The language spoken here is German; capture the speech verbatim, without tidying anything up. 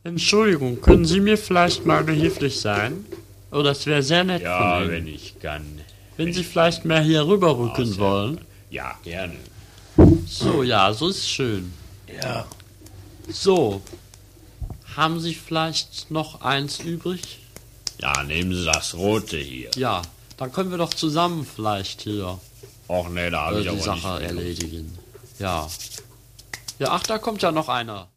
Entschuldigung, können Sie mir vielleicht mal behilflich sein? Oh, das wäre sehr nett Ja, von Ihnen. wenn ich kann. Wenn, wenn Sie ich vielleicht kann. mehr hier rüberrücken Außer- wollen. Ja, gerne. So, ja, so ist schön. Ja. So, haben Sie vielleicht noch eins übrig? Ja, nehmen Sie das rote hier. Ja, dann können wir doch zusammen vielleicht hier Och ne, da habe äh, ich die aber Sache nicht genug. erledigen. Ja. Ja, ach, da kommt ja noch einer.